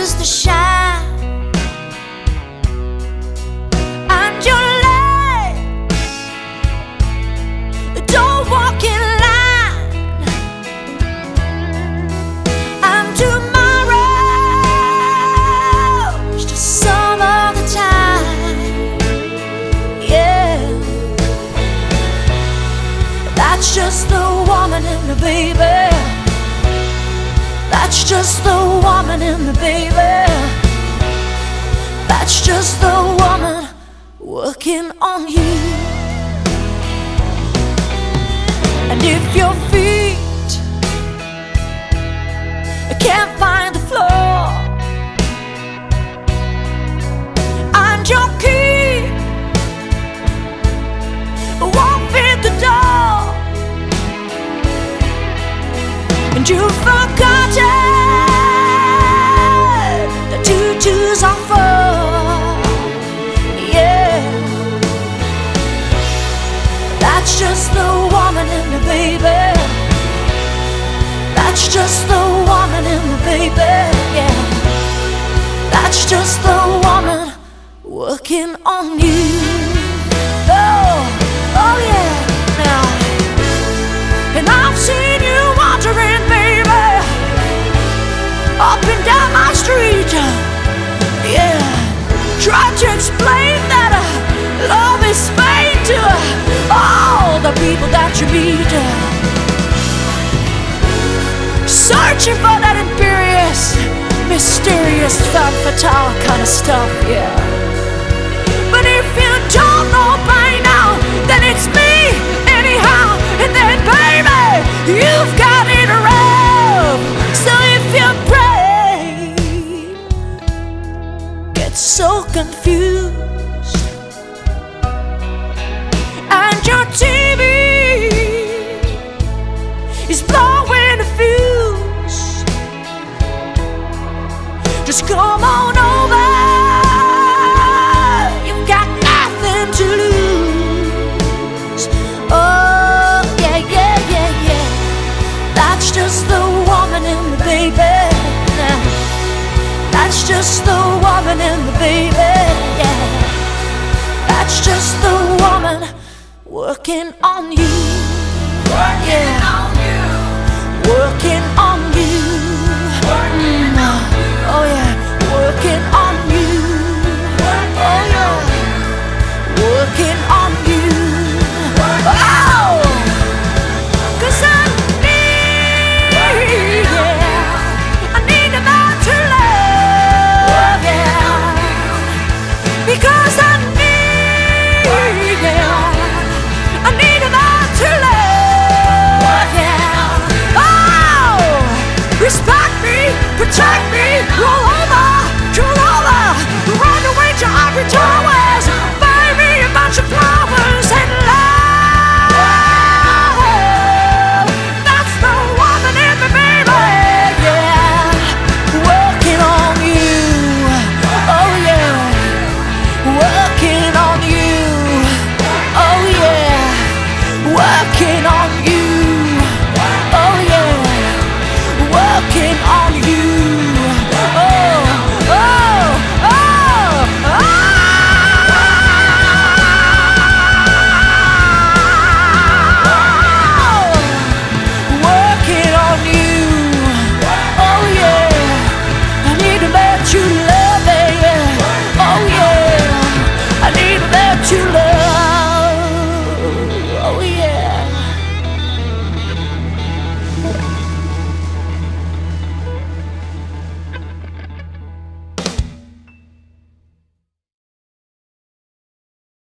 chooses to shine, and your legs don't walk in line, and tomorrow's just some other time. Yeah, that's just the woman in the baby. That's just the woman in the baby. That's just the woman working on you. And if your feet can't find the floor, and your key won't fit the door, and you've forgotten the tutus are full. Yeah, that's just the woman in the baby. That's just the woman in the baby. Yeah, that's just the woman working on you. Oh, oh yeah. Now, and I've seen you wandering, baby, up and down my street. Yeah, try to explain that love is fate to all the people that you meet, searching for that imperious, mysterious femme fatale kind of stuff. Yeah, but if you don't know by now, then it's me anyhow. And then, baby, you've got it rough. So if your brain gets so confused, and your TV is blowing a fuse, just come on over. You've got nothing to lose. Oh, yeah, yeah, yeah, yeah. That's just the woman in the baby. That's just the woman in the baby. Yeah, that's just the woman working on you. Working on you. Working on you. Oh yeah, working on you. Oh yeah, working on you. Oh, 'cause I need a man to love, yeah. Because I need a man to love, yeah. Oh, respect me, protect me, roll over.